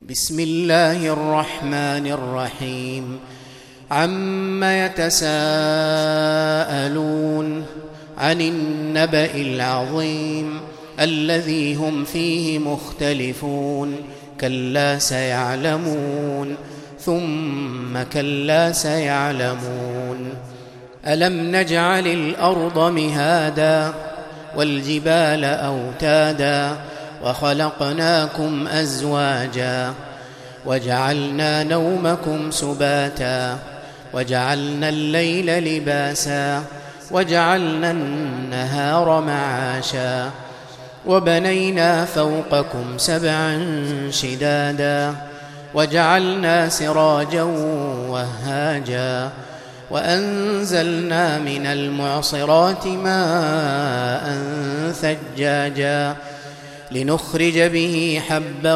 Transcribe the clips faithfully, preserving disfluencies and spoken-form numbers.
بسم الله الرحمن الرحيم. عم يتساءلون عن النبأ العظيم الذي هم فيه مختلفون كلا سيعلمون ثم كلا سيعلمون. ألم نجعل الأرض مهادا والجبال أوتادا وخلقناكم أزواجا وجعلنا نومكم سباتا وجعلنا الليل لباسا وجعلنا النهار معاشا وبنينا فوقكم سبعا شدادا وجعلنا سراجا وهاجا وأنزلنا من المعصرات ماء ثجاجا لنخرج به حبا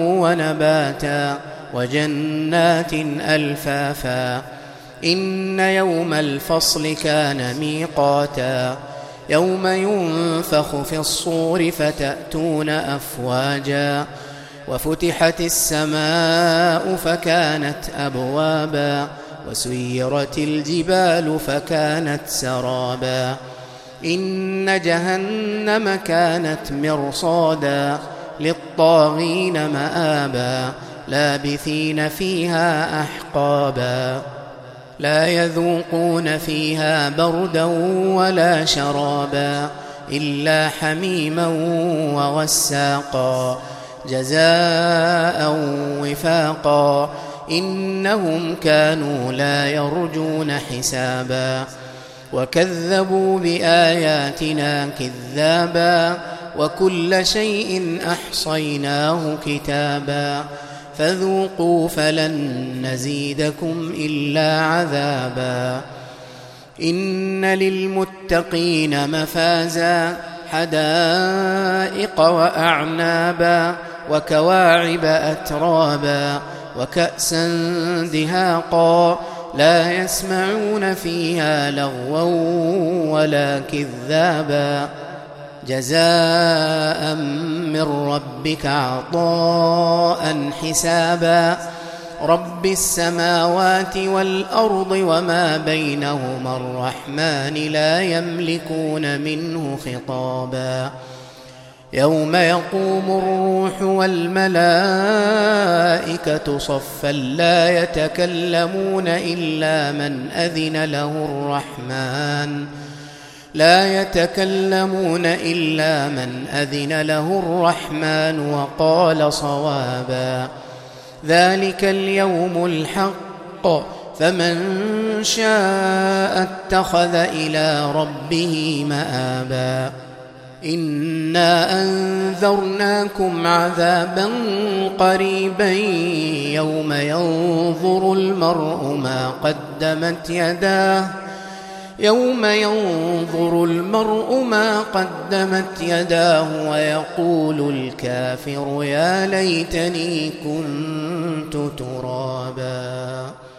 ونباتا وجنات ألفافا. إن يوم الفصل كان ميقاتا يوم ينفخ في الصور فتأتون أفواجا وفتحت السماء فكانت أبوابا وسيرت الجبال فكانت سرابا. إن جهنم كانت مرصادا للطاغين مآبا لابثين فيها أحقابا لا يذوقون فيها بردا ولا شرابا إلا حميما وغساقا جزاء وفاقا. إنهم كانوا لا يرجون حسابا وكذبوا بآياتنا كذابا وكل شيء أحصيناه كتابا فذوقوا فلن نزيدكم إلا عذابا. إن للمتقين مفازا حدائق وأعنابا وكواعب أترابا وكأسا دهاقا لا يسمعون فيها لغوا ولا كذابا جزاء من ربك عطاء حسابا. رب السماوات والأرض وما بينهما الرحمن لا يملكون منه خطابا. يوم يقوم الروح والملائكة صفا لا يتكلمون إلا من أذن له الرحمن لا يتكلمون إلا من أذن له الرحمن وقال صوابا. ذلك اليوم الحق فمن شاء اتخذ إلى ربه مآبا. إنا أنذرناكم عذابا قريبا يوم ينظر المرء ما قدمت يداه يوم ينظر المرء ما قدمت يداه ويقول الكافر يا ليتني كنت ترابا.